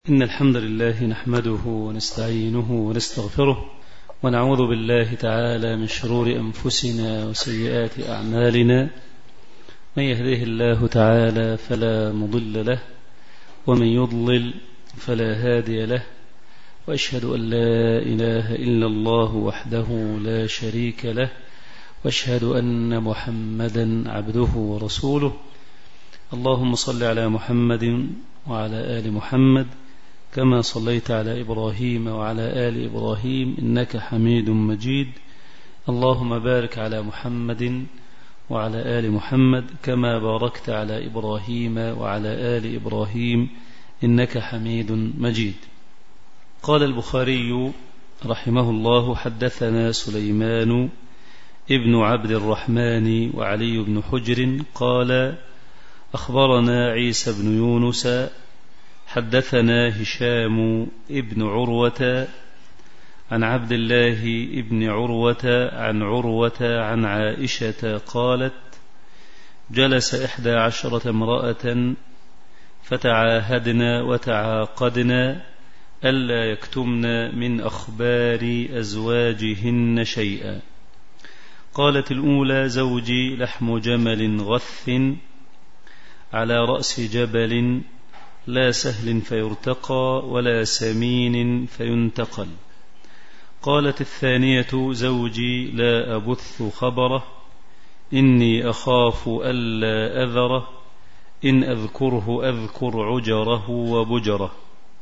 إن الحمد لله نحمده ونستعينه ونستغفره ونعوذ بالله تعالى من شرور أنفسنا وسيئات أعمالنا. من يهده الله تعالى فلا مضل له ومن يضلل فلا هادي له، وأشهد أن لا إله إلا الله وحده لا شريك له، وأشهد أن محمدا عبده ورسوله. اللهم صل على محمد وعلى آل محمد كما صليت على إبراهيم وعلى آل إبراهيم إنك حميد مجيد. اللهم بارك على محمد وعلى آل محمد كما باركت على إبراهيم وعلى آل إبراهيم إنك حميد مجيد. قال البخاري رحمه الله: حدثنا سليمان ابن عبد الرحمن وعلي بن حجر قال: أخبرنا عيسى بن يونس حدثنا هشام ابن عروة عن عبد الله ابن عروة عن عروة عن عائشة قالت: جلس 11 امرأة فتعاهدنا وتعاقدنا ألا يكتمن من أخبار أزواجهن شيئا. قالت الأولى: زوجي لحم جمل غث على رأس جبل لا سهل فيرتقى ولا سمين فينتقل. قالت الثانية: زوجي لا أبث خبره إني أخاف ألا أذره إن أذكره أذكر عجره وبجره.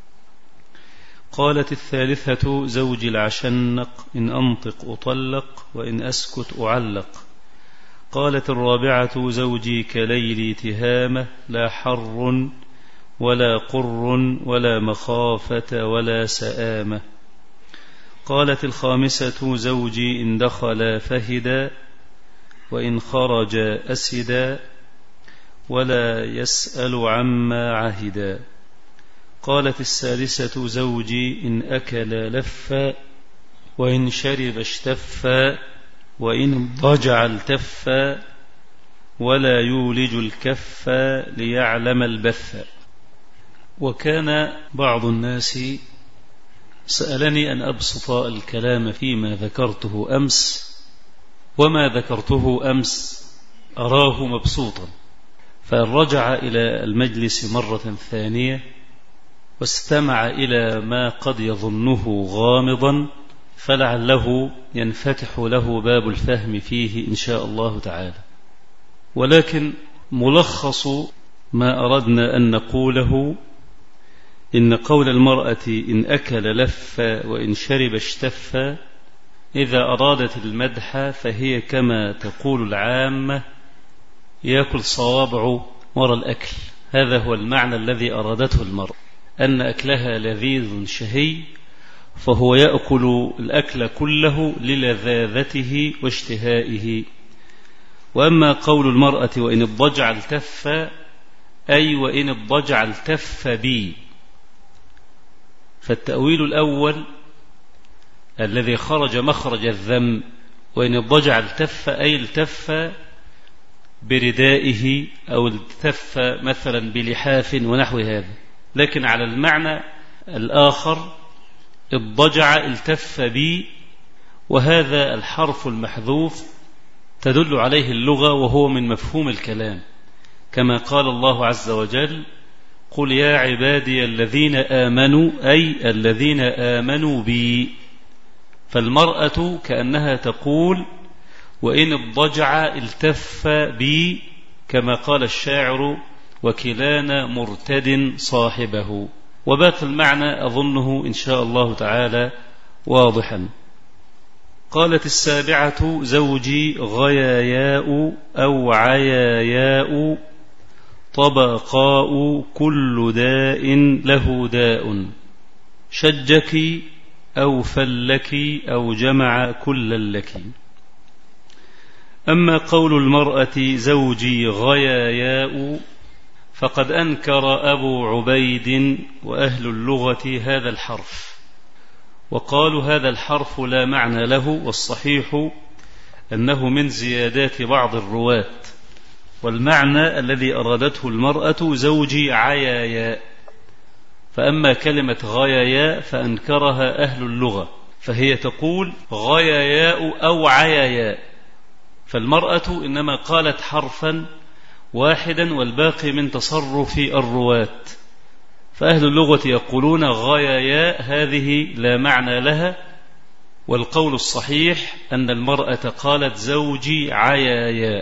قالت الثالثة: زوجي العشنق إن أنطق أطلق وإن أسكت أعلق. قالت الرابعة: زوجي كليل تهامة لا حر ولا قر ولا مخافة ولا سآمة. قالت الخامسة: زوجي إن دخل فهدا وإن خرج أسدا ولا يسأل عما عهدا. قالت السادسة: زوجي إن أكل لفا وإن شرب اشتفا وإن ضجع التفا ولا يولج الكف ليعلم البث. وكان بعض الناس سألني أن أبسط الكلام فيما ذكرته أمس، وما ذكرته أمس أراه مبسوطا، فإن رجع إلى المجلس مرة ثانية واستمع إلى ما قد يظنه غامضا فلعله ينفتح له باب الفهم فيه إن شاء الله تعالى. ولكن ملخص ما أردنا أن نقوله: إن قول المرأة إن أكل لف وإن شرب اشتف إذا أرادت المدح فهي كما تقول العامة يأكل صوابع وراء الأكل. هذا هو المعنى الذي أرادته المرأة، أن أكلها لذيذ شهي فهو يأكل الأكل كله للذاذته واشتهائه. وأما قول المرأة وإن الضجع التف أي وإن الضجع التف بي، فالتأويل الأول الذي خرج مخرج الذم، وإن الضجع التف أي التف بردائه أو التف مثلا بلحاف ونحو هذا. لكن على المعنى الآخر الضجع التف بي، وهذا الحرف المحذوف تدل عليه اللغة وهو من مفهوم الكلام، كما قال الله عز وجل: قل يا عبادي الذين آمنوا أي الذين آمنوا بي. فالمرأة كأنها تقول وإن الضجع التف بي، كما قال الشاعر: وكلانا مرتد صاحبه. وباقي المعنى أظنه إن شاء الله تعالى واضحا. قالت السابعة: زوجي غياياء أو عياياء طبقاء كل داء له داء شجك أو فلك أو جمع كل لك. أما قول المرأة زوجي غياياء فقد أنكر أبو عبيد وأهل اللغة هذا الحرف، وقالوا هذا الحرف لا معنى له، والصحيح أنه من زيادات بعض الرواة، والمعنى الذي أرادته المرأة زوجي عياياء، فأما كلمة غياياء فأنكرها أهل اللغة، فهي تقول غياياء أو عياياء، فالمرأة إنما قالت حرفا واحدا والباقي من تصرف الرواة، فأهل اللغة يقولون غياياء هذه لا معنى لها، والقول الصحيح أن المرأة قالت زوجي عياياء.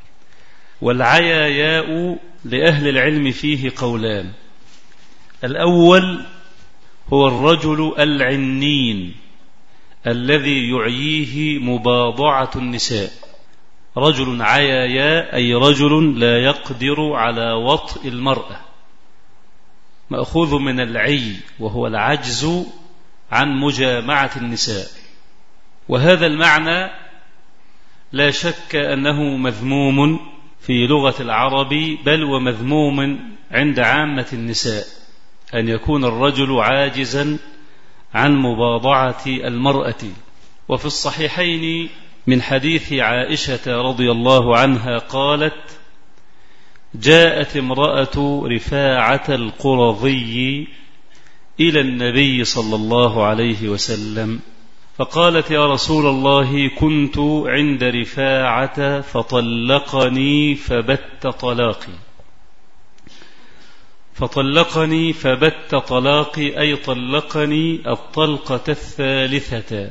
والعياياء لأهل العلم فيه قولان: الأول هو الرجل العنين الذي يعييه مباضعة النساء، رجل عياياء أي رجل لا يقدر على وطء المرأة، مأخوذ من العي وهو العجز عن مجامعة النساء. وهذا المعنى لا شك أنه مذموم في لغة العرب، بل ومذموم عند عامة النساء، أن يكون الرجل عاجزا عن مباضعة المرأة. وفي الصحيحين من حديث عائشة رضي الله عنها قالت: جاءت امرأة رفاعة القرظي إلى النبي صلى الله عليه وسلم فقالت: يا رسول الله، كنت عند رفاعة فطلقني فبت طلاقي أي طلقني الطلقة الثالثة،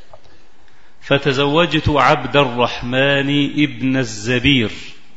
فتزوجت عبد الرحمن ابن الزبير،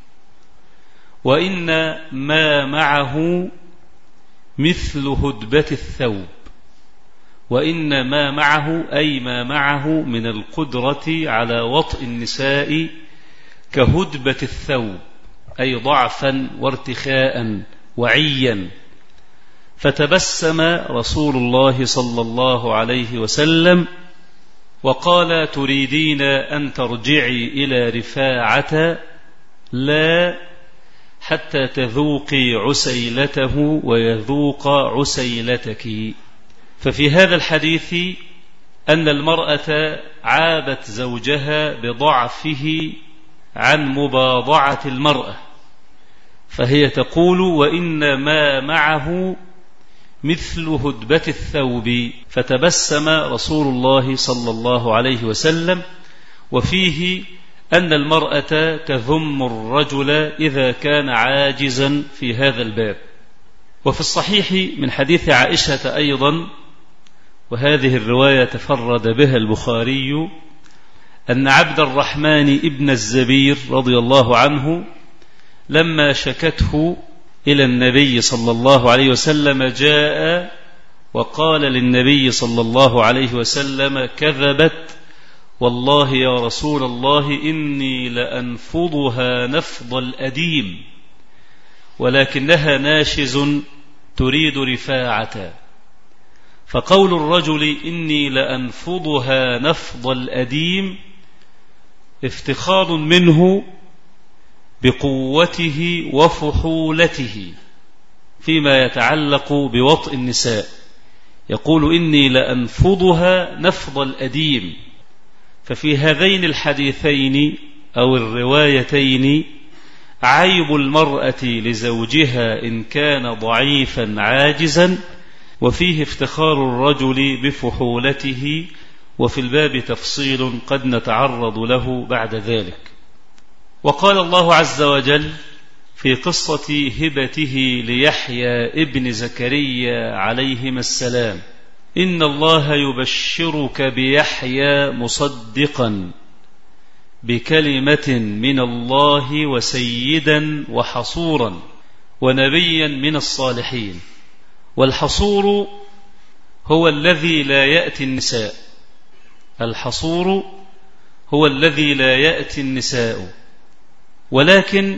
وإن ما معه مثل هدبة الثوب، وإن ما معه أي ما معه من القدرة على وطء النساء كهدبة الثوب، أي ضعفا وارتخاء وعيا. فتبسم رسول الله صلى الله عليه وسلم وقال: تريدين أن ترجعي إلى رفاعة؟ لا، حتى تذوقي عسيلته ويذوق عسيلتك. ففي هذا الحديث أن المرأة عابت زوجها بضعفه عن مباضعة المرأة، فهي تقول: وإن ما معه مثل هدبة الثوب. فتبسم رسول الله صلى الله عليه وسلم، وفيه أن المرأة تذم الرجل إذا كان عاجزا في هذا الباب. وفي الصحيح من حديث عائشة أيضا، وهذه الرواية تفرد بها البخاري، أن عبد الرحمن ابن الزبير رضي الله عنه لما شكته إلى النبي صلى الله عليه وسلم جاء وقال للنبي صلى الله عليه وسلم: كذبت والله يا رسول الله، إني لأنفضها نفض الأديم، ولكنها ناشز تريد رفاعة. فقول الرجل إني لأنفضها نفض الأديم افتخار منه بقوته وفحولته فيما يتعلق بوطء النساء، يقول: إني لأنفضها نفض الأديم. ففي هذين الحديثين أو الروايتين عيب المرأة لزوجها إن كان ضعيفا عاجزا، وفيه افتخار الرجل بفحولته، وفي الباب تفصيل قد نتعرض له بعد ذلك. وقال الله عز وجل في قصة هبته ليحيى ابن زكريا عليهما السلام: إن الله يبشرك بيحيى مصدقا بكلمة من الله وسيدا وحصورا ونبيا من الصالحين. والحصور هو الذي لا يأتي النساء، الحصور هو الذي لا يأتي النساء، ولكن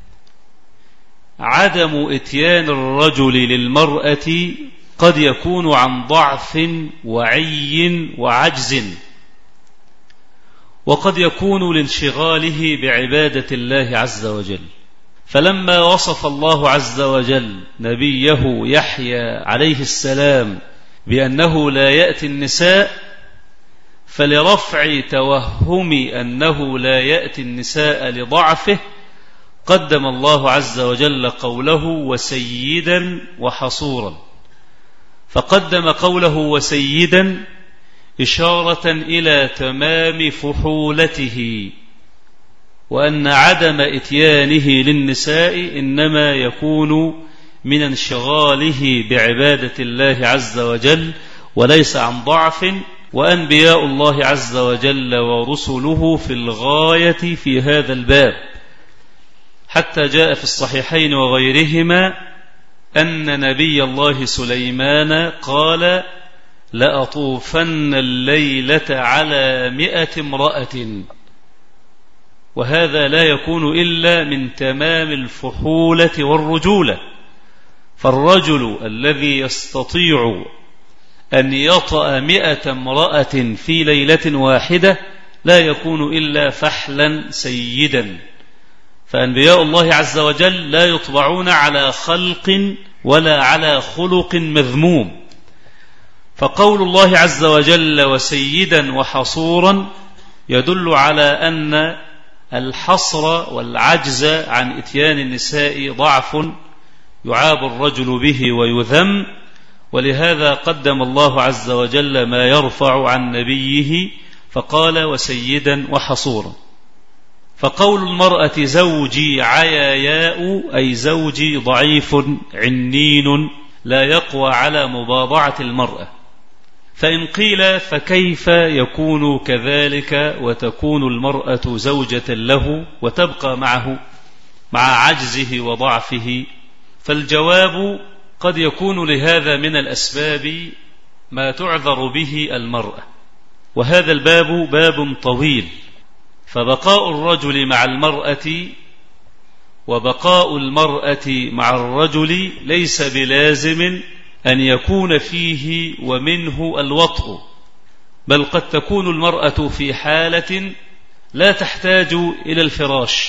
عدم إتيان الرجل للمرأة قد يكون عن ضعف وعي وعجز، وقد يكون لانشغاله بعبادة الله عز وجل. فلما وصف الله عز وجل نبيه يحيى عليه السلام بأنه لا يأتي النساء، فلرفع توهم أنه لا يأتي النساء لضعفه قدم الله عز وجل قوله وسيدا وحصورا. فقدم قوله وسيدا إشارة إلى تمام فحولته، وأن عدم إتيانه للنساء إنما يكون من انشغاله بعبادة الله عز وجل وليس عن ضعف، وأنبياء الله عز وجل ورسله في الغاية في هذا الباب، حتى جاء في الصحيحين وغيرهما أن نبي الله سليمان قال لأطوفن الليلة على 100 امرأة، وهذا لا يكون إلا من تمام الفحولة والرجولة. فالرجل الذي يستطيع أن يطأ 100 امرأة في ليلة واحدة لا يكون إلا فحلا سيدا. فأنبياء الله عز وجل لا يطبعون على خلق ولا على خلق مذموم. فقول الله عز وجل وسيدا وحصورا يدل على أن الحصر والعجز عن إتيان النساء ضعف يعاب الرجل به ويذم، ولهذا قدم الله عز وجل ما يرفع عن نبيه فقال وسيدا وحصورا. فقول المرأة زوجي عياياء أي زوجي ضعيف عنين لا يقوى على مباضعة المرأة. فإن قيل فكيف يكون كذلك وتكون المرأة زوجة له وتبقى معه مع عجزه وضعفه؟ فالجواب قد يكون لهذا من الأسباب ما تعذر به المرأة، وهذا الباب باب طويل. فبقاء الرجل مع المرأة وبقاء المرأة مع الرجل ليس بلازم أن يكون فيه ومنه الوطء، بل قد تكون المرأة في حالة لا تحتاج إلى الفراش،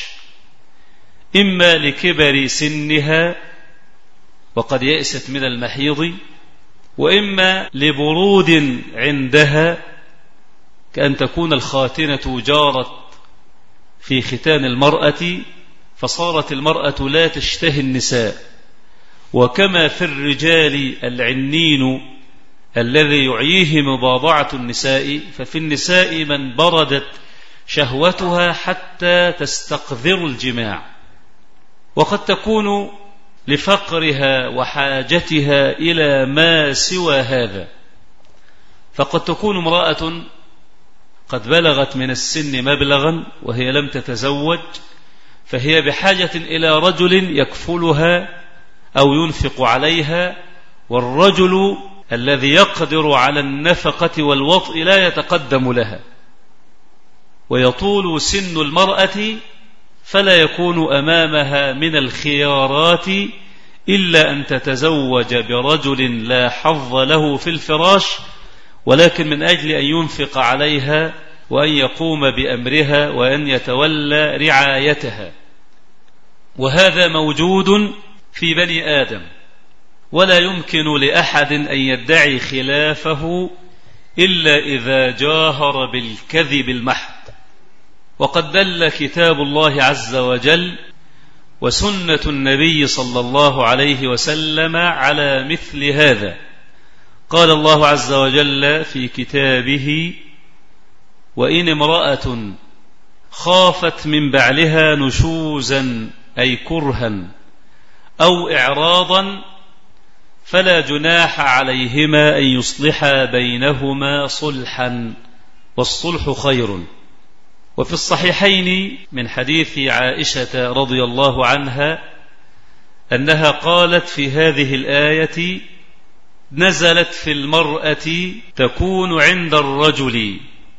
إما لكبر سنها وقد يأست من المحيض، وإما لبرود عندها كأن تكون الخاتنة جارت في ختان المرأة فصارت المرأة لا تشتهي النساء. وكما في الرجال العنين الذي يعيه مباضعة النساء، ففي النساء من بردت شهوتها حتى تستقذر الجماع، وقد تكون لفقرها وحاجتها إلى ما سوى هذا. فقد تكون امرأة قد بلغت من السن مبلغا وهي لم تتزوج، فهي بحاجة إلى رجل يكفلها أو ينفق عليها، والرجل الذي يقدر على النفقة والوطء لا يتقدم لها، ويطول سن المرأة فلا يكون أمامها من الخيارات إلا أن تتزوج برجل لا حظ له في الفراش، ولكن من أجل أن ينفق عليها وأن يقوم بأمرها وأن يتولى رعايتها. وهذا موجود في بني آدم، ولا يمكن لأحد أن يدعي خلافه إلا إذا جاهر بالكذب المحض. وقد دل كتاب الله عز وجل وسنة النبي صلى الله عليه وسلم على مثل هذا. قال الله عز وجل في كتابه وإن امرأة خافت من بعلها نشوزا أي كرها أو إعراضا فلا جناح عليهما أن يصلحا بينهما صلحا والصلح خير. وفي الصحيحين من حديث عائشة رضي الله عنها أنها قالت في هذه الآية نزلت في المرأة تكون عند الرجل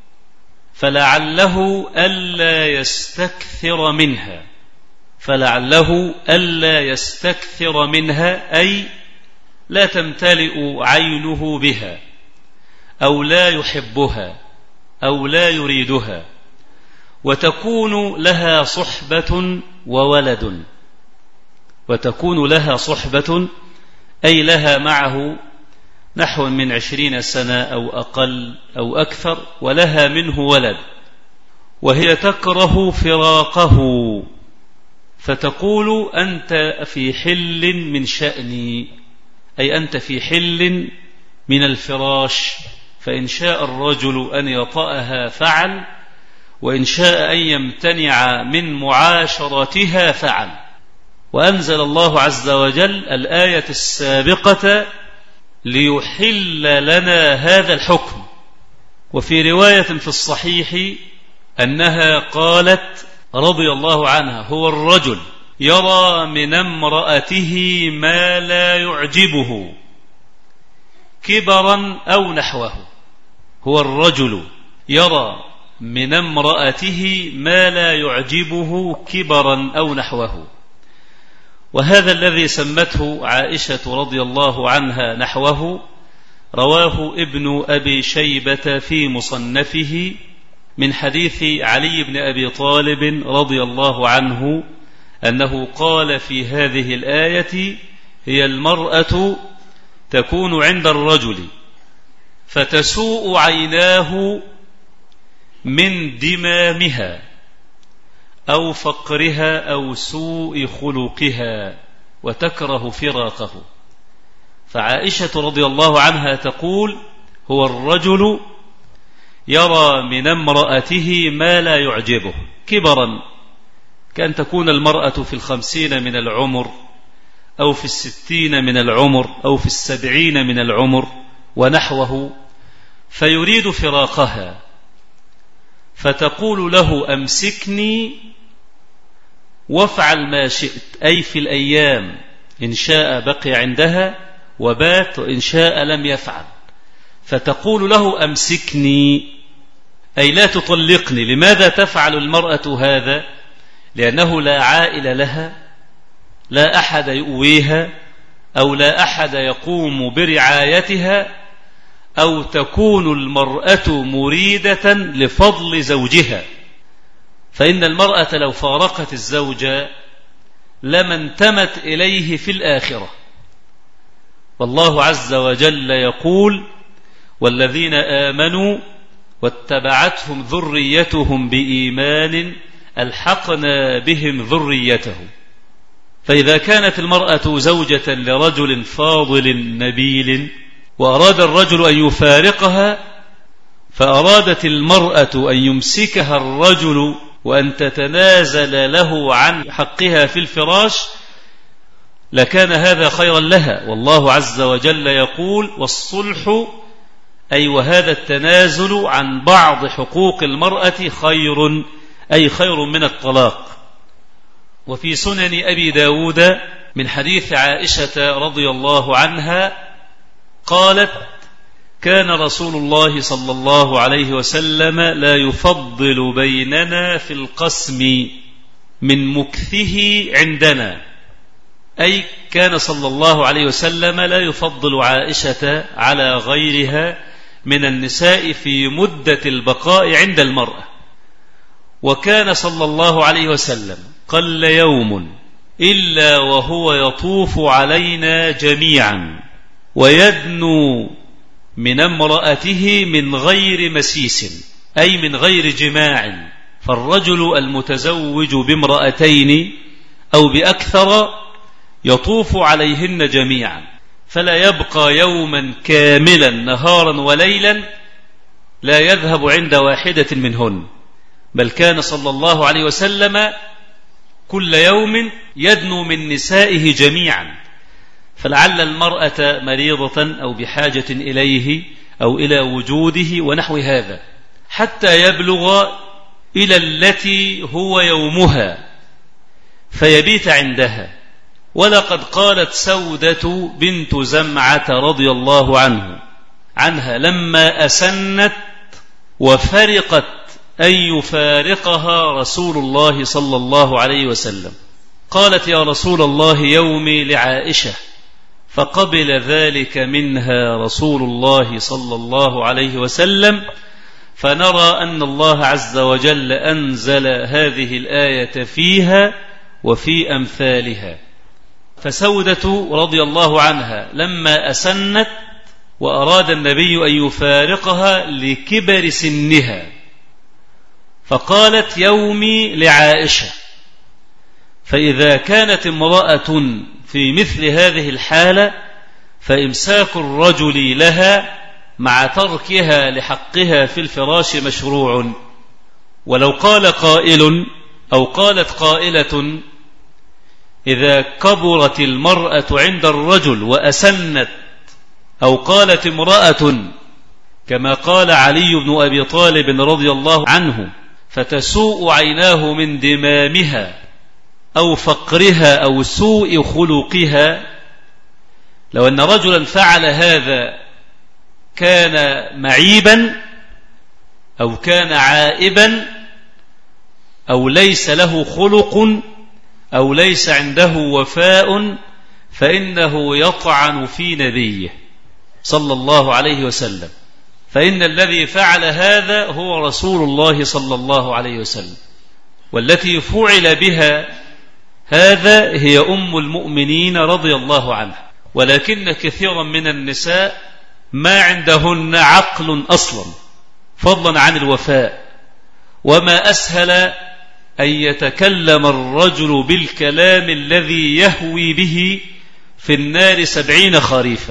فلعله ألا يستكثر منها، فلعله ألا يستكثر منها أي لا تمتلئ عينه بها أو لا يحبها أو لا يريدها، وتكون لها صحبة وولد. وتكون لها صحبة أي لها معه نحو من 20 سنة أو أقل أو أكثر، ولها منه ولد، وهي تكره فراقه فتقول أنت في حل من شأني، أي أنت في حل من الفراش، فإن شاء الرجل أن يطأها فعل، وإن شاء أن يمتنع من معاشرتها فعل. وأنزل الله عز وجل الآية السابقة ليحل لنا هذا الحكم. وفي رواية في الصحيح أنها قالت رضي الله عنها: هو الرجل يرى من امرأته ما لا يعجبه كبرا أو نحوه. هو الرجل يرى من امرأته ما لا يعجبه كبرا أو نحوه. وهذا الذي سمته عائشة رضي الله عنها نحوه رواه ابن أبي شيبة في مصنفه من حديث علي بن أبي طالب رضي الله عنه أنه قال في هذه الآية: هي المرأة تكون عند الرجل فتسوء عيناه من دمامها أو فقرها أو سوء خلقها وتكره فراقه. فعائشة رضي الله عنها تقول: هو الرجل يرى من امرأته ما لا يعجبه كبرا، كأن تكون المرأة في 50 من العمر أو في 60 من العمر أو في 70 من العمر ونحوه، فيريد فراقها، فتقول له: أمسكني وافعل ما شئت، أي في الأيام، إن شاء بقي عندها وبات، وإن شاء لم يفعل. فتقول له: أمسكني، أي لا تطلقني. لماذا تفعل المرأة هذا؟ لأنه لا عائل لها، لا أحد يؤويها، أو لا أحد يقوم برعايتها، أو تكون المرأة مريدة لفضل زوجها. فإن المرأة لو فارقت الزوج لما انتمت إليه في الآخرة. والله عز وجل يقول: والذين آمنوا واتبعتهم ذريتهم بإيمان ألحقنا بهم ذريتهم. فإذا كانت المرأة زوجة لرجل فاضل نبيل وأراد الرجل أن يفارقها، فأرادت المرأة أن يمسكها الرجل وأن تتنازل له عن حقها في الفراش، لكان هذا خيرا لها. والله عز وجل يقول: والصلح، أي وهذا التنازل عن بعض حقوق المرأة خير، أي خير من الطلاق. وفي سنن أبي داود من حديث عائشة رضي الله عنها قالت: كان رسول الله صلى الله عليه وسلم لا يفضل بيننا في القسم من مكثه عندنا، أي كان صلى الله عليه وسلم لا يفضل عائشة على غيرها من النساء في مدة البقاء عند المرأة. وكان صلى الله عليه وسلم قل يوم إلا وهو يطوف علينا جميعا ويدنو من امرأته من غير مسيس، أي من غير جماع. فالرجل المتزوج بامرأتين أو بأكثر يطوف عليهن جميعا، فلا يبقى يوما كاملا نهارا وليلا لا يذهب عند واحدة منهن، بل كان صلى الله عليه وسلم كل يوم يدنو من نسائه جميعا. فلعل المرأة مريضة أو بحاجة إليه أو إلى وجوده ونحو هذا، حتى يبلغ إلى التي هو يومها فيبيت عندها. ولقد قالت سودة بنت زمعة رضي الله عنها لما أسنت وفرقت أن يفارقها رسول الله صلى الله عليه وسلم، قالت: يا رسول الله يومي لعائشة، فقبل ذلك منها رسول الله صلى الله عليه وسلم. فنرى أن الله عز وجل أنزل هذه الآية فيها وفي أمثالها. فسودة رضي الله عنها لما أسنت وأراد النبي أن يفارقها لكبر سنها، فقالت: يومي لعائشة. فإذا كانت امرأة في مثل هذه الحالة فإمساك الرجل لها مع تركها لحقها في الفراش مشروع. ولو قال قائل أو قالت قائلة: إذا كبرت المرأة عند الرجل وأسنت، أو قالت امرأة كما قال علي بن أبي طالب رضي الله عنه: فتسوء عيناه من دمامها أو فقرها أو سوء خلقها، لو أن رجلا فعل هذا كان معيبا أو كان عائبا أو ليس له خلق أو ليس عنده وفاء، فإنه يطعن في نبيه صلى الله عليه وسلم، فإن الذي فعل هذا هو رسول الله صلى الله عليه وسلم، والتي فعل بها هذا هي أم المؤمنين رضي الله عنها. ولكن كثيرا من النساء ما عندهن عقل أصلا، فضلا عن الوفاء، وما أسهل أن يتكلم الرجل بالكلام الذي يهوي به في النار 70 خريفا،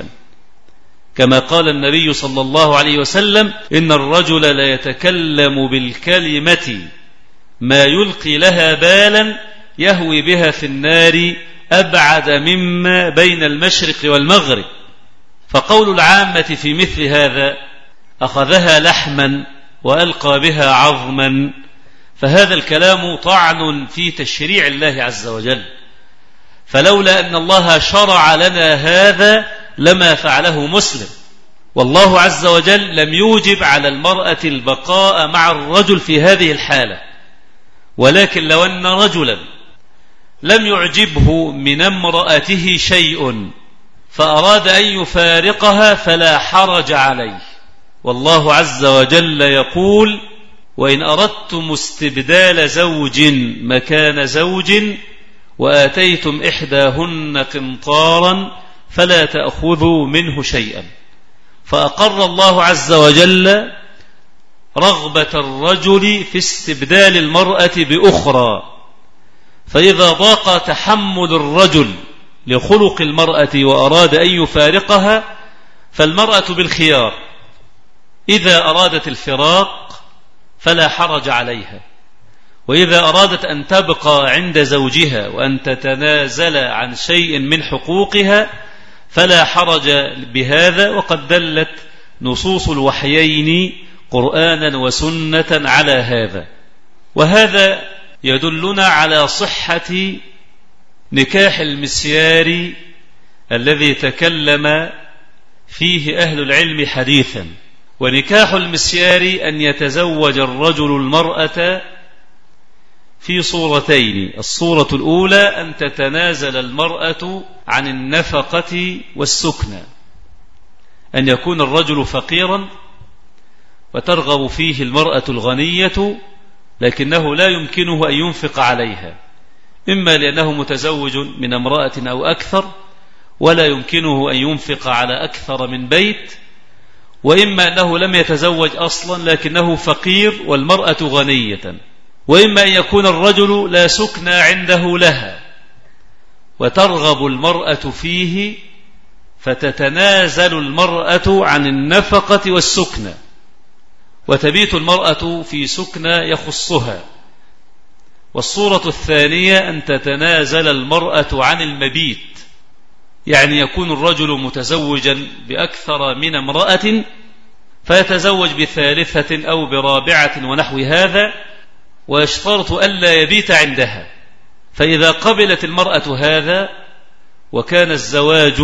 كما قال النبي صلى الله عليه وسلم: إن الرجل لا يتكلم بالكلمة ما يلقي لها بالا يهوي بها في النار أبعد مما بين المشرق والمغرب. فقول العامة في مثل هذا: أخذها لحما وألقى بها عظما، فهذا الكلام طعن في تشريع الله عز وجل، فلولا أن الله شرع لنا هذا لما فعله مسلم. والله عز وجل لم يوجب على المرأة البقاء مع الرجل في هذه الحالة، ولكن لو أن رجلا لم يعجبه من امرأته شيء فأراد أن يفارقها فلا حرج عليه. والله عز وجل يقول: وإن أردتم استبدال زوج مكان زوج وآتيتم إحداهن قنطارا فلا تأخذوا منه شيئا. فأقر الله عز وجل رغبة الرجل في استبدال المرأة بأخرى، فإذا ضاق تحمل الرجل لخلق المرأة وأراد أن يفارقها فالمرأة بالخيار، إذا أرادت الفراق فلا حرج عليها، وإذا أرادت أن تبقى عند زوجها وأن تتنازل عن شيء من حقوقها فلا حرج بهذا. وقد دلت نصوص الوحيين قرآنا وسنة على هذا. وهذا يدلنا على صحة نكاح المسيار الذي تكلم فيه أهل العلم حديثا. ونكاح المسيار أن يتزوج الرجل المرأة في صورتين: الصورة الأولى أن تتنازل المرأة عن النفقة والسكنى، أن يكون الرجل فقيرا وترغب فيه المرأة الغنية، لكنه لا يمكنه أن ينفق عليها، إما لأنه متزوج من امرأة أو أكثر ولا يمكنه أن ينفق على أكثر من بيت، وإما أنه لم يتزوج أصلا لكنه فقير والمرأة غنية، وإما أن يكون الرجل لا سكن عنده لها وترغب المرأة فيه فتتنازل المرأة عن النفقة والسكنى وتبيت المرأة في سكنى يخصها. والصورة الثانية أن تتنازل المرأة عن المبيت، يعني يكون الرجل متزوجا بأكثر من امرأة فيتزوج بثالثة أو برابعة ونحو هذا، ويشترط ألا يبيت عندها. فإذا قبلت المرأة هذا وكان الزواج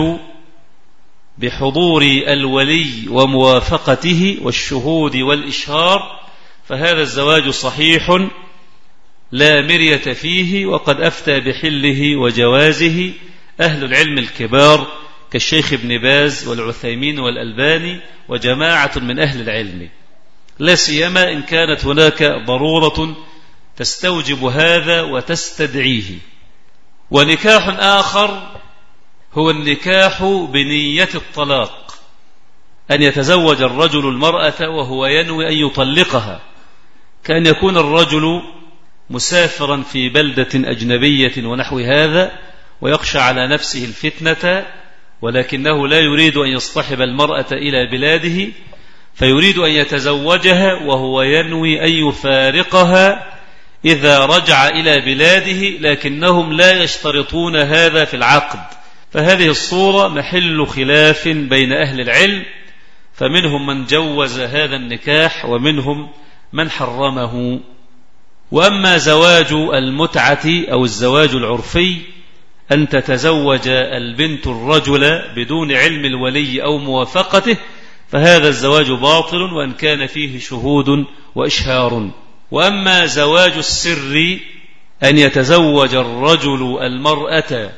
بحضور الولي وموافقته والشهود والإشهار فهذا الزواج صحيح لا مرية فيه، وقد أفتى بحله وجوازه أهل العلم الكبار كالشيخ ابن باز والعثيمين والألباني وجماعة من أهل العلم، لا سيما إن كانت هناك ضرورة تستوجب هذا وتستدعيه. ونكاح آخر هو النكاح بنية الطلاق، أن يتزوج الرجل المرأة وهو ينوي أن يطلقها، كأن يكون الرجل مسافرا في بلدة أجنبية ونحو هذا ويخشى على نفسه الفتنة ولكنه لا يريد أن يصطحب المرأة إلى بلاده، فيريد أن يتزوجها وهو ينوي أن يفارقها إذا رجع إلى بلاده، لكنهم لا يشترطون هذا في العقد. فهذه الصورة محل خلاف بين أهل العلم، فمنهم من جوز هذا النكاح ومنهم من حرمه. وأما زواج المتعة أو الزواج العرفي، أن تتزوج البنت الرجل بدون علم الولي أو موافقته، فهذا الزواج باطل وأن كان فيه شهود وإشهار. وأما زواج السر، أن يتزوج الرجل المرأة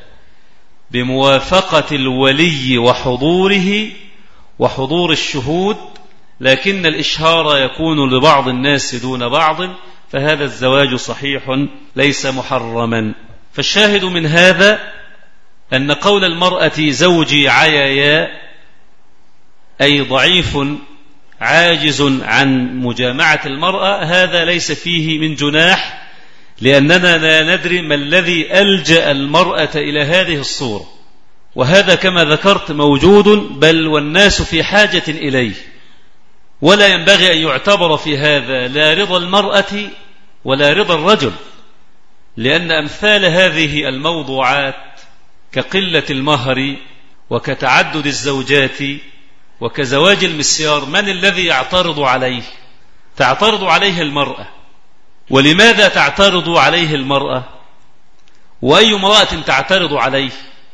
بموافقة الولي وحضوره وحضور الشهود، لكن الإشهار يكون لبعض الناس دون بعض، فهذا الزواج صحيح ليس محرما. فالشاهد من هذا أن قول المرأة زوجي عيايا، أي ضعيف عاجز عن مجامعة المرأة، هذا ليس فيه من جناح، لأننا لا ندري ما الذي ألجأ المرأة إلى هذه الصورة، وهذا كما ذكرت موجود، بل والناس في حاجة إليه. ولا ينبغي أن يعتبر في هذا لا رضا المرأة ولا رضا الرجل، لأن أمثال هذه الموضوعات كقلة المهر وكتعدد الزوجات وكزواج المسيار، من الذي يعترض عليه؟ تعترض عليه المرأة. ولماذا تعترض عليه المرأة؟ وأي امرأة تعترض عليه؟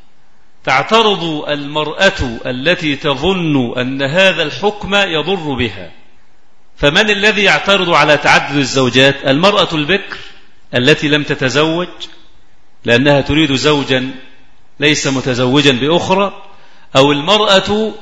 تعترض المرأة التي تظن أن هذا الحكم يضر بها. فمن الذي يعترض على تعدد الزوجات؟ المرأة البكر التي لم تتزوج لأنها تريد زوجا ليس متزوجا بأخرى، أو المرأة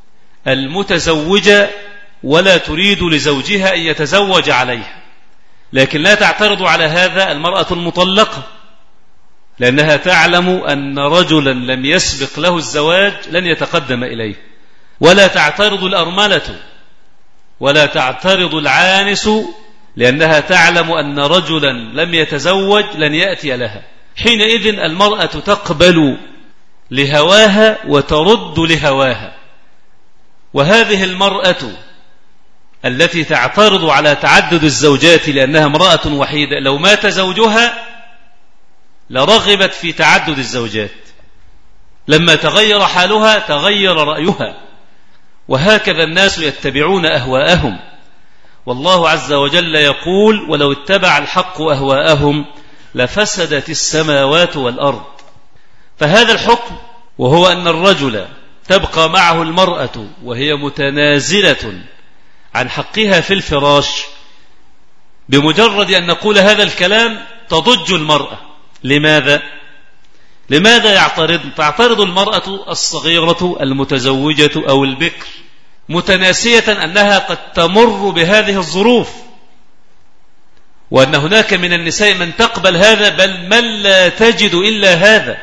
المتزوجة ولا تريد لزوجها أن يتزوج عليها. لكن لا تعترض على هذا المرأة المطلقة، لأنها تعلم أن رجلا لم يسبق له الزواج لن يتقدم إليه. ولا تعترض الأرملة ولا تعترض العانس، لأنها تعلم أن رجلا لم يتزوج لن يأتي لها. حينئذ المرأة تقبل لهواها وترد لهواها. وهذه المرأة التي تعترض على تعدد الزوجات لأنها امرأة وحيدة، لو مات زوجها لرغبت في تعدد الزوجات، لما تغير حالها تغير رأيها. وهكذا الناس يتبعون أهواءهم، والله عز وجل يقول: ولو اتبع الحق أهواءهم لفسدت السماوات والأرض. فهذا الحكم، وهو أن الرجل تبقى معه المرأة وهي متنازلة عن حقها في الفراش، بمجرد أن نقول هذا الكلام تضج المرأة. لماذا تعترض المرأة الصغيرة المتزوجة أو البكر متناسية أنها قد تمر بهذه الظروف، وأن هناك من النساء من تقبل هذا، بل من لا تجد إلا هذا.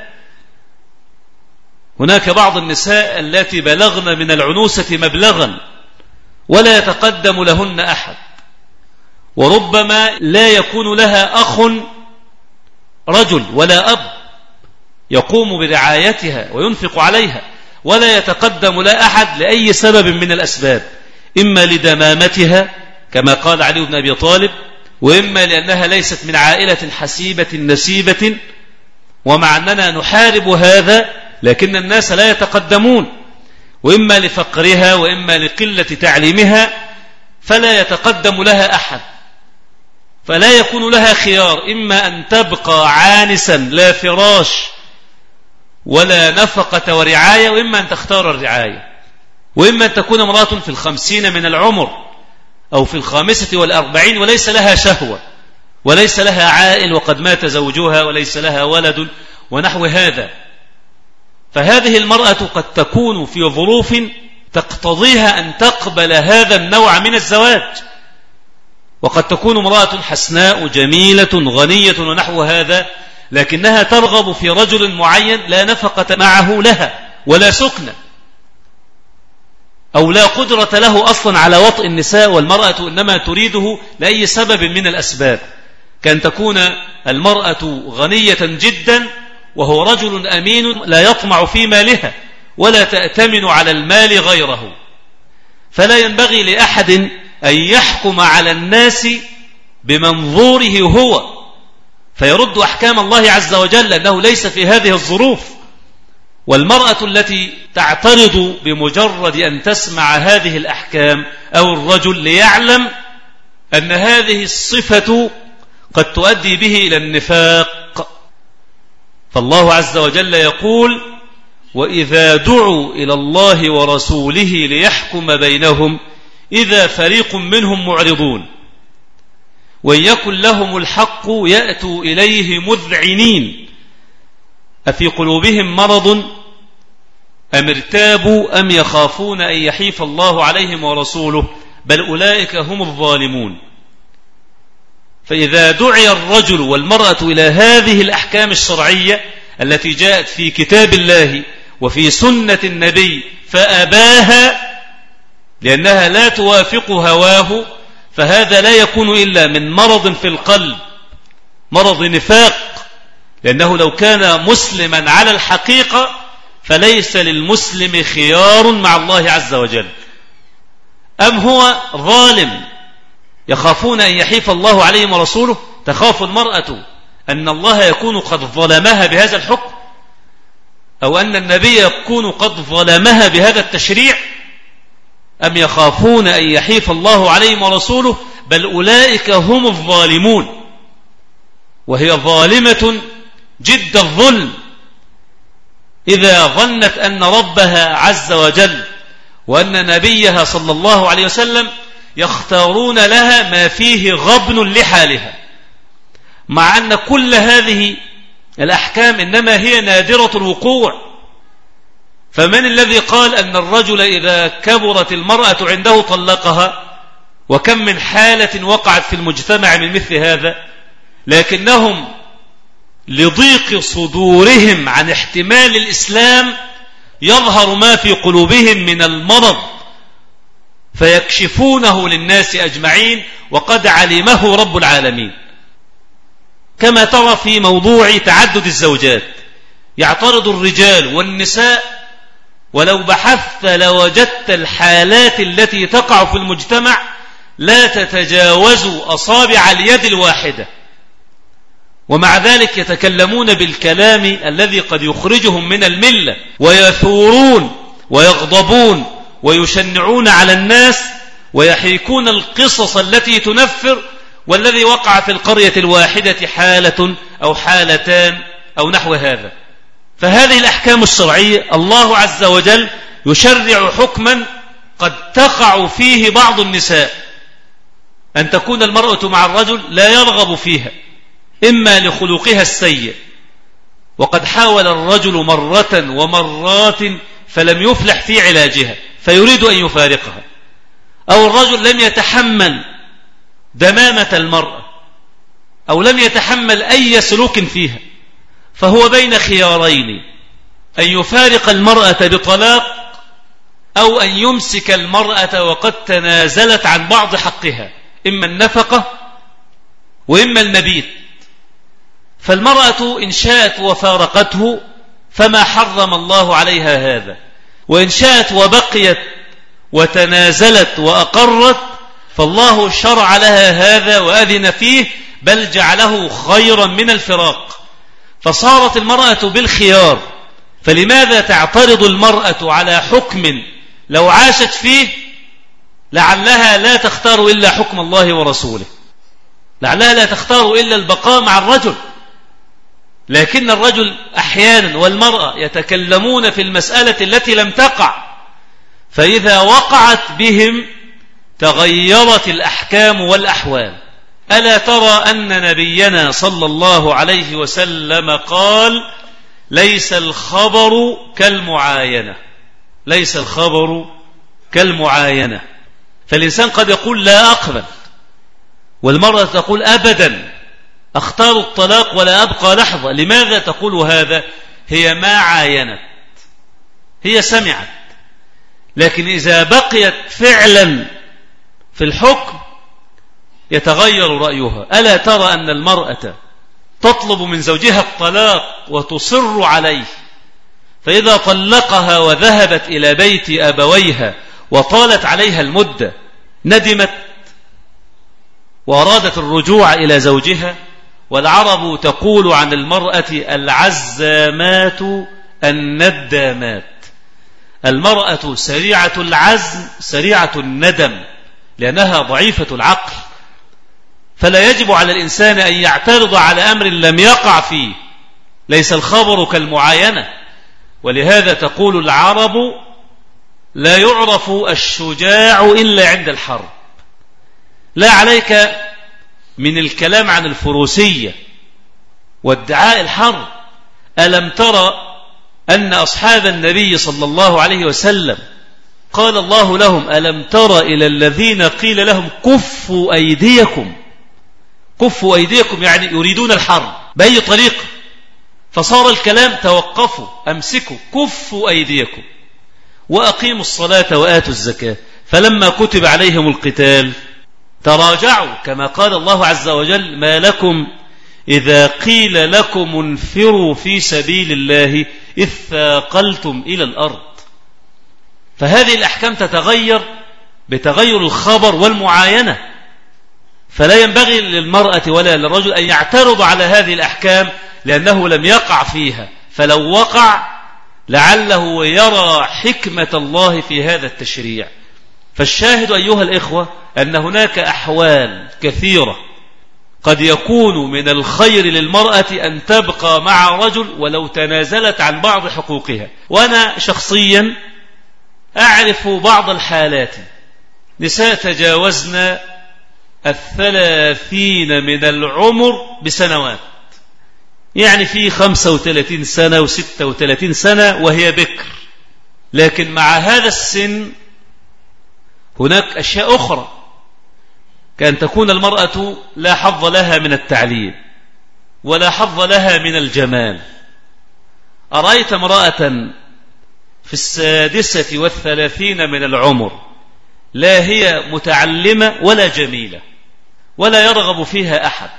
هناك بعض النساء التي بلغن من العنوسة مبلغا ولا يتقدم لهن أحد، وربما لا يكون لها أخ رجل ولا أب يقوم برعايتها وينفق عليها، ولا يتقدم لا أحد لأي سبب من الأسباب، إما لدمامتها كما قال علي بن أبي طالب، وإما لأنها ليست من عائلة حسيبة نسيبة. ومع أننا نحارب هذا لكن الناس لا يتقدمون، وإما لفقرها وإما لقلة تعليمها، فلا يتقدم لها أحد، فلا يكون لها خيار، إما أن تبقى عانسا لا فراش ولا نفقة ورعاية، وإما أن تختار الرعاية، وإما أن تكون امرأة في 50 من العمر أو في 45 وليس لها شهوة وليس لها عائل وقد مات زوجها وليس لها ولد ونحو هذا. فهذه المرأة قد تكون في ظروف تقتضيها أن تقبل هذا النوع من الزواج، وقد تكون امرأة حسناء جميلة غنية ونحو هذا، لكنها ترغب في رجل معين لا نفقة معه لها ولا سكنة، أو لا قدرة له أصلا على وطئ النساء، والمرأة إنما تريده لأي سبب من الأسباب، كان تكون المرأة غنية جدا وهو رجل أمين لا يطمع في مالها، ولا تأتمن على المال غيره. فلا ينبغي لأحد أن يحكم على الناس بمنظوره هو فيرد أحكام الله عز وجل، أنه ليس في هذه الظروف. والمرأة التي تعترض بمجرد أن تسمع هذه الأحكام أو الرجل ليعلم أن هذه الصفة قد تؤدي به إلى النفاق. فالله عز وجل يقول: وإذا دعوا إلى الله ورسوله ليحكم بينهم إذا فريق منهم معرضون وإن يكن لهم الحق يأتوا إليه مذعنين أفي قلوبهم مرض أم ارتابوا أم يخافون أن يحيف الله عليهم ورسوله بل أولئك هم الظالمون. فإذا دعي الرجل والمرأة إلى هذه الأحكام الشرعية التي جاءت في كتاب الله وفي سنة النبي فأباها لأنها لا توافق هواه، فهذا لا يكون إلا من مرض في القلب، مرض نفاق، لأنه لو كان مسلما على الحقيقة فليس للمسلم خيار مع الله عز وجل. أم هو ظالم يخافون أن يحيف الله عليهم ورسوله؟ تخاف المرأة أن الله يكون قد ظلمها بهذا الحكم، أو أن النبي يكون قد ظلمها بهذا التشريع؟ أم يخافون أن يحيف الله عليهم ورسوله بل أولئك هم الظالمون. وهي ظالمة جد الظلم إذا ظنت أن ربها عز وجل وأن نبيها صلى الله عليه وسلم يختارون لها ما فيه غبن لحالها، مع أن كل هذه الأحكام إنما هي نادرة الوقوع. فمن الذي قال أن الرجل إذا كبرت المرأة عنده طلقها؟ وكم من حالة وقعت في المجتمع من مثل هذا، لكنهم لضيق صدورهم عن احتمال الإسلام يظهر ما في قلوبهم من المرض فيكشفونه للناس أجمعين وقد علمه رب العالمين. كما ترى في موضوع تعدد الزوجات، يعترض الرجال والنساء، ولو بحثت لوجدت الحالات التي تقع في المجتمع لا تتجاوز أصابع اليد الواحدة، ومع ذلك يتكلمون بالكلام الذي قد يخرجهم من الملة، ويثورون ويغضبون ويشنعون على الناس ويحيكون القصص التي تنفر، والذي وقع في القرية الواحدة حالة أو حالتان أو نحو هذا. فهذه الأحكام الشرعية الله عز وجل يشرع حكما قد تقع فيه بعض النساء، أن تكون المرأة مع الرجل لا يرغب فيها، إما لخلقها السيء، وقد حاول الرجل مرة ومرات فلم يفلح في علاجها فيريد أن يفارقها، أو الرجل لم يتحمل دمامة المرأة أو لم يتحمل أي سلوك فيها، فهو بين خيارين: أن يفارق المرأة بطلاق، أو أن يمسك المرأة وقد تنازلت عن بعض حقها، إما النفقة وإما المبيت. فالمرأة إن شاءت وفارقته فما حرم الله عليها هذا، وإن شاءت وبقيت وتنازلت وأقرت فالله شرع لها هذا وأذن فيه، بل جعله خيرا من الفراق، فصارت المرأة بالخيار. فلماذا تعترض المرأة على حكم لو عاشت فيه لعلها لا تختار إلا حكم الله ورسوله، لعلها لا تختار إلا البقاء مع الرجل؟ لكن الرجل أحيانا والمرأة يتكلمون في المسألة التي لم تقع، فإذا وقعت بهم تغيرت الأحكام والأحوال. ألا ترى أن نبينا صلى الله عليه وسلم قال: ليس الخبر كالمعاينة، ليس الخبر كالمعاينة. فالإنسان قد يقول لا أقبل، والمرأة تقول أبدا أختار الطلاق ولا أبقى لحظة. لماذا تقول هذا؟ هي ما عاينت، هي سمعت، لكن إذا بقيت فعلا في الحكم يتغير رأيها. ألا ترى أن المرأة تطلب من زوجها الطلاق وتصر عليه، فإذا طلقها وذهبت إلى بيت أبويها وطالت عليها المدة ندمت وأرادت الرجوع إلى زوجها. والعرب تقول عن المرأة العزامات الندامات. المرأة سريعة العزم سريعة الندم لأنها ضعيفة العقل، فلا يجب على الإنسان أن يعترض على أمر لم يقع فيه، ليس الخبر كالمعاينة. ولهذا تقول العرب لا يعرف الشجاع إلا عند الحرب. لا عليك من الكلام عن الفروسية وادعاء الحرب. ألم ترى أن أصحاب النبي صلى الله عليه وسلم قال الله لهم ألم تر إلى الذين قيل لهم كفوا أيديكم. كفوا أيديكم يعني يريدون الحرب بأي طريقة، فصار الكلام توقفوا أمسكوا كفوا أيديكم وأقيموا الصلاة وآتوا الزكاة. فلما كتب عليهم القتال تراجعوا كما قال الله عز وجل ما لكم إذا قيل لكم انفروا في سبيل الله إذ ثاقلتم إلى الأرض. فهذه الأحكام تتغير بتغير الخبر والمعاينة، فلا ينبغي للمرأة ولا للرجل أن يعترض على هذه الأحكام لأنه لم يقع فيها، فلو وقع لعله يرى حكمة الله في هذا التشريع. فالشاهد أيها الإخوة أن هناك أحوال كثيرة قد يكون من الخير للمرأة أن تبقى مع رجل ولو تنازلت عن بعض حقوقها. وأنا شخصيا أعرف بعض الحالات، نساء تجاوزن 30 من العمر بسنوات، يعني في 35 سنة و36 سنة وهي بكر، لكن مع هذا السن هناك أشياء أخرى كأن تكون المرأة لا حظ لها من التعليم ولا حظ لها من الجمال. أرأيت امرأة في 36 من العمر لا هي متعلمة ولا جميلة ولا يرغب فيها أحد،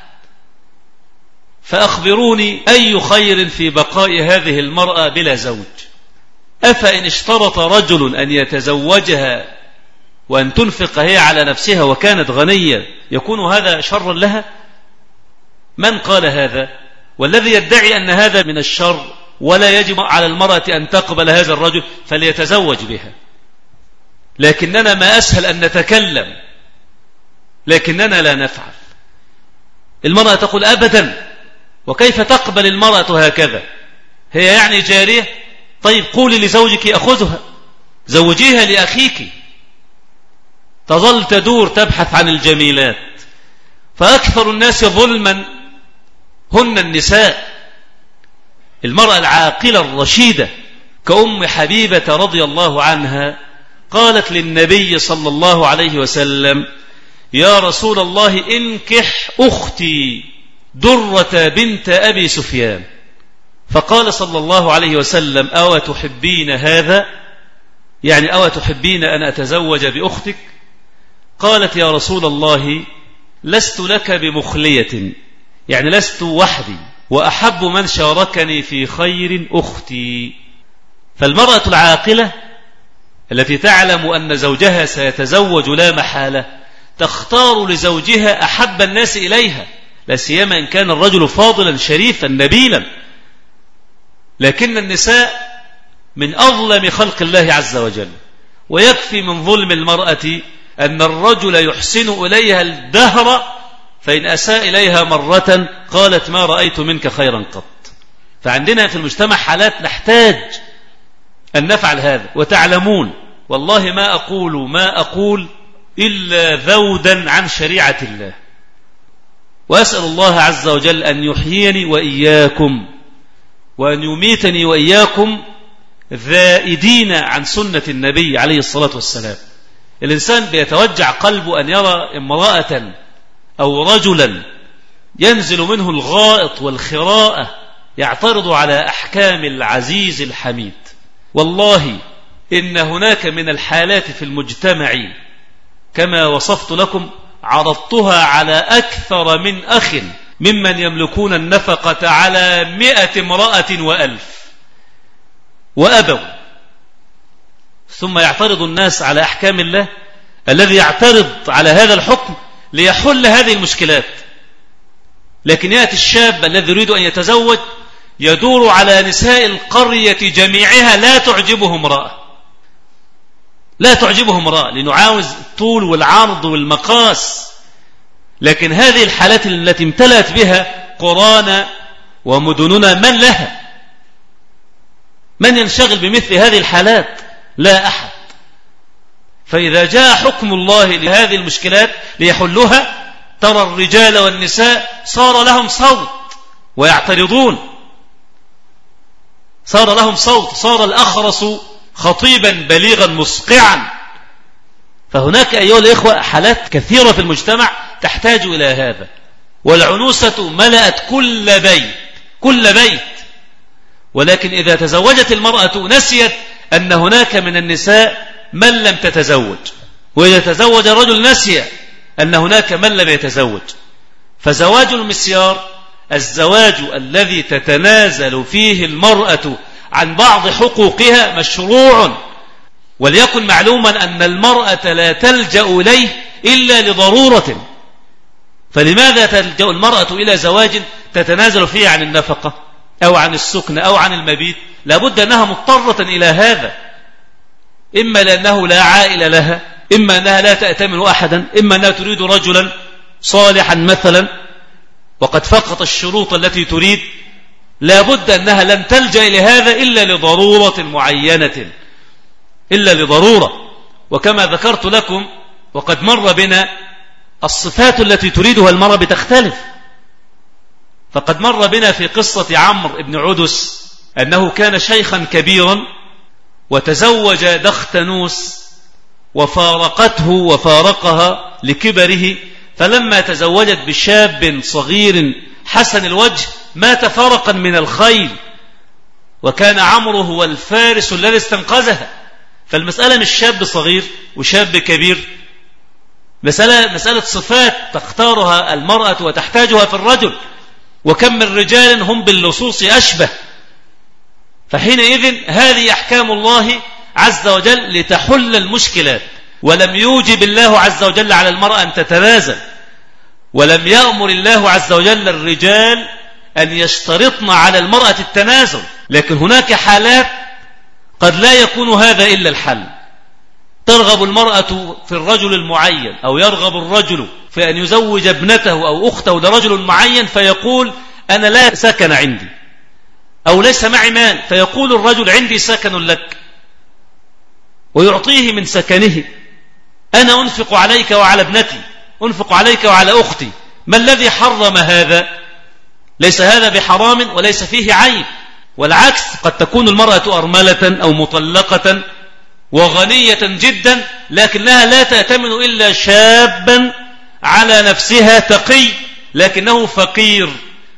فأخبروني أي خير في بقاء هذه المرأة بلا زوج؟ أفإن اشترط رجل أن يتزوجها وأن تنفق هي على نفسها وكانت غنية يكون هذا شرا لها؟ من قال هذا؟ والذي يدعي أن هذا من الشر ولا يجب على المرأة أن تقبل هذا الرجل فليتزوج بها. لكننا ما أسهل أن نتكلم لكننا لا نفعل. المرأة تقول أبدا، وكيف تقبل المرأة هكذا؟ هي يعني جارية؟ طيب قولي لزوجك أخذها زوجيها لأخيك. تظل تدور تبحث عن الجميلات. فأكثر الناس ظلما هن النساء. المرأة العاقلة الرشيدة كأم حبيبة رضي الله عنها قالت للنبي صلى الله عليه وسلم يا رسول الله انكح أختي درة بنت أبي سفيان. فقال صلى الله عليه وسلم أو تحبين هذا؟ يعني أو تحبين أن أتزوج بأختك؟ قالت يا رسول الله لست لك بمخلية، يعني لست وحدي، وأحب من شاركني في خير أختي. فالمرأة العاقلة التي تعلم أن زوجها سيتزوج لا محالة تختار لزوجها أحب الناس إليها، لا سيما إن كان الرجل فاضلا شريفا نبيلا. لكن النساء من أظلم خلق الله عز وجل، ويكفي من ظلم المرأة أن الرجل يحسن إليها الدهر فإن أساء إليها مرة قالت ما رأيت منك خيرا قط. فعندنا في المجتمع حالات نحتاج أن نفعل هذا. وتعلمون والله ما أقول إلا ذودا عن شريعة الله، وأسأل الله عز وجل أن يحييني وإياكم وأن يميتني وإياكم ذائدين عن سنة النبي عليه الصلاة والسلام. الإنسان بيتوجع قلبه أن يرى امرأة أو رجلا ينزل منه الغائط والخراءة يعترض على أحكام العزيز الحميد. والله إن هناك من الحالات في المجتمع كما وصفت لكم عرضتها على أكثر من أخ ممن يملكون النفقة على 100 امرأة و1000، وأبوا. ثم يعترض الناس على أحكام الله الذي يعترض على هذا الحكم ليحل هذه المشكلات. لكن يأتي الشاب الذي يريد أن يتزوج يدور على نساء القرية جميعها لا تعجبه امرأة، لا تعجبه امرأة، لأنه عاوز الطول والعرض والمقاس. لكن هذه الحالات التي امتلأت بها قرانا ومدننا من لها؟ من ينشغل بمثل هذه الحالات؟ لا أحد. فإذا جاء حكم الله لهذه المشكلات ليحلها ترى الرجال والنساء صار لهم صوت ويعترضون، صار لهم صوت، صار الأخرس خطيبا بليغا مسقعا. فهناك أيها الإخوة حالات كثيرة في المجتمع تحتاج إلى هذا. والعنوسة ملأت كل بيت، كل بيت. ولكن إذا تزوجت المرأة نسيت أن هناك من النساء من لم تتزوج، وإذا تزوج الرجل نسي أن هناك من لم يتزوج. فزواج المسيار الزواج الذي تتنازل فيه المرأة عن بعض حقوقها مشروع، وليكن معلوما أن المرأة لا تلجأ إليه إلا لضرورة. فلماذا تلجأ المرأة إلى زواج تتنازل فيه عن النفقة أو عن السكن أو عن المبيت؟ لابد أنها مضطرة إلى هذا، إما لأنه لا عائل لها، إما أنها لا تأتمن أحدا، إما أنها تريد رجلا صالحا مثلا وقد فقط الشروط التي تريد. لابد أنها لن تلجأ إلى هذا إلا لضرورة معينة، إلا لضرورة. وكما ذكرت لكم وقد مر بنا الصفات التي تريدها المرأة بتختلف. فقد مر بنا في قصة عمرو بن عدس أنه كان شيخا كبيرا وتزوج دختنوس وفارقته وفارقها لكبره، فلما تزوجت بشاب صغير حسن الوجه مات فرقا من الخيل، وكان عمرو هو الفارس الذي استنقذها. فالمسألة مش شاب صغير وشاب كبير، مسألة صفات تختارها المرأة وتحتاجها في الرجل، وكم من رجال هم باللصوص أشبه. فحينئذ هذه أحكام الله عز وجل لتحل المشكلات. ولم يوجب الله عز وجل على المرأة أن تتنازل، ولم يأمر الله عز وجل الرجال أن يشترطن على المرأة التنازل. لكن هناك حالات قد لا يكون هذا إلا الحل. ترغب المرأة في الرجل المعين، أو يرغب الرجل في أن يزوج ابنته أو أخته لرجل معين، فيقول أنا لا سكن عندي أو ليس معي مال، فيقول الرجل عندي سكن لك، ويعطيه من سكنه. أنا أنفق عليك وعلى ابنتي، أنفق عليك وعلى أختي. ما الذي حرم هذا؟ ليس هذا بحرام وليس فيه عيب. والعكس، قد تكون المرأة أرملة أو مطلقة وغنية جدا، لكنها لا تأتمن إلا شابا على نفسها تقي لكنه فقير،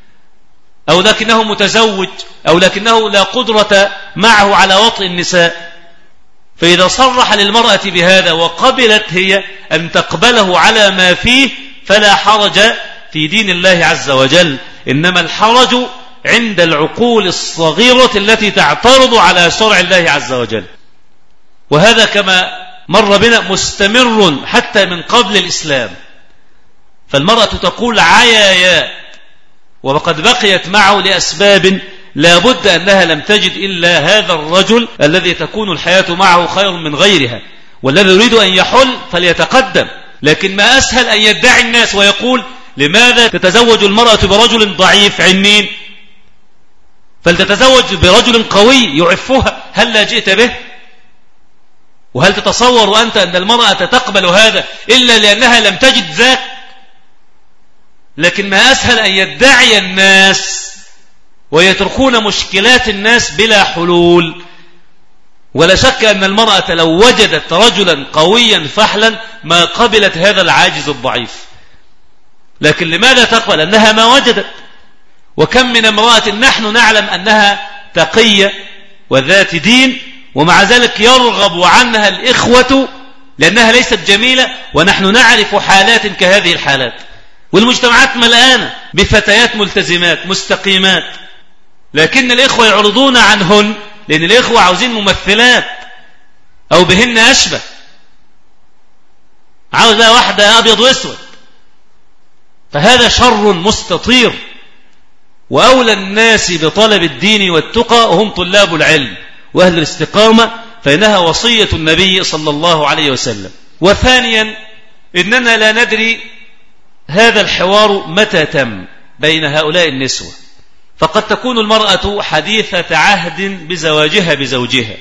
أو لكنه متزوج، أو لكنه لا قدرة معه على وطئ النساء. فإذا صرح للمرأة بهذا وقبلت هي أن تقبله على ما فيه فلا حرج في دين الله عز وجل، إنما الحرج عند العقول الصغيرة التي تعترض على شرع الله عز وجل. وهذا كما مر بنا مستمر حتى من قبل الإسلام. فالمرأة تقول عيايا، وقد بقيت معه لأسباب لا بد أنها لم تجد إلا هذا الرجل الذي تكون الحياة معه خير من غيرها، والذي يريد أن يحل فليتقدم. لكن ما أسهل أن يدعي الناس ويقول لماذا تتزوج المرأة برجل ضعيف عنين فلتتزوج برجل قوي يعفها؟ هل لا جئت به؟ وهل تتصور أنت أن المرأة تقبل هذا إلا لأنها لم تجد ذاك؟ لكن ما أسهل أن يدعي الناس ويتركون مشكلات الناس بلا حلول. ولا شك أن المرأة لو وجدت رجلا قويا فحلا ما قبلت هذا العاجز الضعيف. لكن لماذا تقبل؟ أنها ما وجدت. وكم من امرأة نحن نعلم أنها تقية وذات دين، ومع ذلك يرغب عنها الإخوة لأنها ليست جميلة، ونحن نعرف حالات كهذه الحالات. والمجتمعات ملآنة بفتيات ملتزمات مستقيمات، لكن الإخوة يعرضون عنهن لأن الإخوة عاوزين ممثلات أو بهن أشبه، عاوز بقى واحدة أبيض وأسود، فهذا شر مستطير. وأولى الناس بطلب الدين والتقى هم طلاب العلم وأهل الاستقامة، فإنها وصية النبي صلى الله عليه وسلم. وثانيا إننا لا ندري هذا الحوار متى تم بين هؤلاء النسوة، فقد تكون المرأة حديثة عهد بزواجها بزوجها،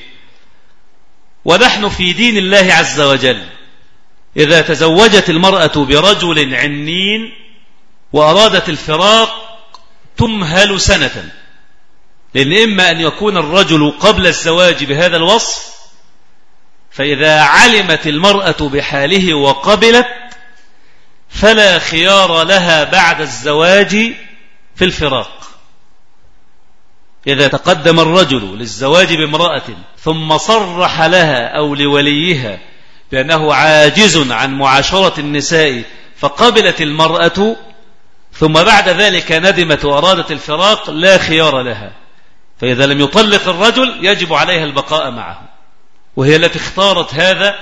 ونحن في دين الله عز وجل إذا تزوجت المرأة برجل عنين وأرادت الفراق تمهل سنة، لأن إما أن يكون الرجل قبل الزواج بهذا الوصف، فإذا علمت المرأة بحاله وقبلت فلا خيار لها بعد الزواج في الفراق. إذا تقدم الرجل للزواج بامرأة ثم صرح لها أو لوليها بأنه عاجز عن معاشرة النساء فقبلت المرأة، ثم بعد ذلك ندمت وأرادت الفراق، لا خيار لها، فإذا لم يطلق الرجل يجب عليها البقاء معه، وهي التي اختارت هذا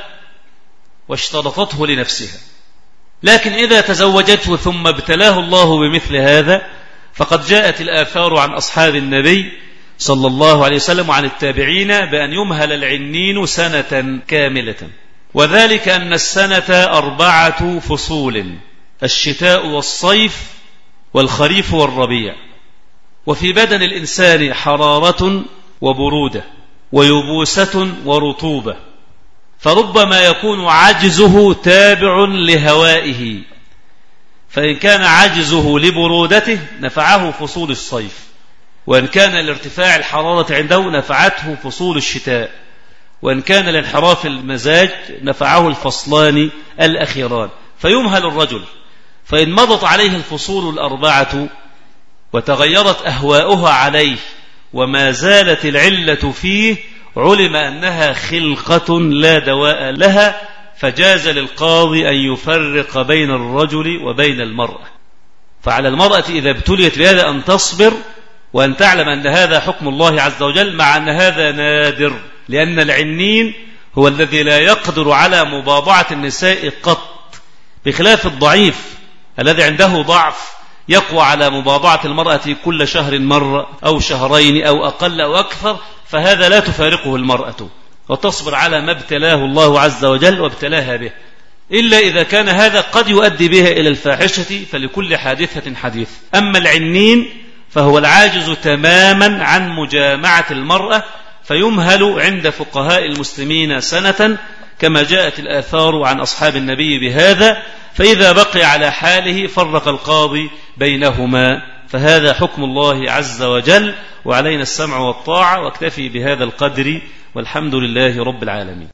واشترطته لنفسها. لكن إذا تزوجته ثم ابتلاه الله بمثل هذا، فقد جاءت الآثار عن أصحاب النبي صلى الله عليه وسلم وعن التابعين بأن يمهل العنين سنة كاملة، وذلك أن السنة 4 فصول: الشتاء والصيف والخريف والربيع. وفي بدن الإنسان حرارة وبرودة ويبوسة ورطوبة، فربما يكون عجزه تابع لهوائه، فإن كان عجزه لبرودته نفعه فصول الصيف، وإن كان لارتفاع الحرارة عنده نفعته فصول الشتاء، وإن كان لانحراف المزاج نفعه الفصلان الأخيران. فيمهل الرجل، فإن مضت عليه الفصول 4 وتغيرت أهواؤها عليه وما زالت العلة فيه، علم أنها خلقة لا دواء لها، فجاز للقاضي أن يفرق بين الرجل وبين المرأة. فعلى المرأة إذا ابتليت بهذا أن تصبر وأن تعلم أن هذا حكم الله عز وجل، مع أن هذا نادر، لأن العنين هو الذي لا يقدر على مباضعة النساء قط، بخلاف الضعيف الذي عنده ضعف يقوى على مباضعة المرأة كل شهر مرة أو شهرين أو أقل أو أكثر، فهذا لا تفارقه المرأة وتصبر على ما ابتلاه الله عز وجل وابتلاها به، إلا إذا كان هذا قد يؤدي بها إلى الفاحشة، فلكل حادثة حديث. أما العنين فهو العاجز تماما عن مجامعة المرأة، فيمهل عند فقهاء المسلمين سنة، كما جاءت الآثار عن أصحاب النبي بهذا، فإذا بقي على حاله فرق القاضي بينهما، فهذا حكم الله عز وجل، وعلينا السمع والطاعة. واكتفي بهذا القدر، والحمد لله رب العالمين.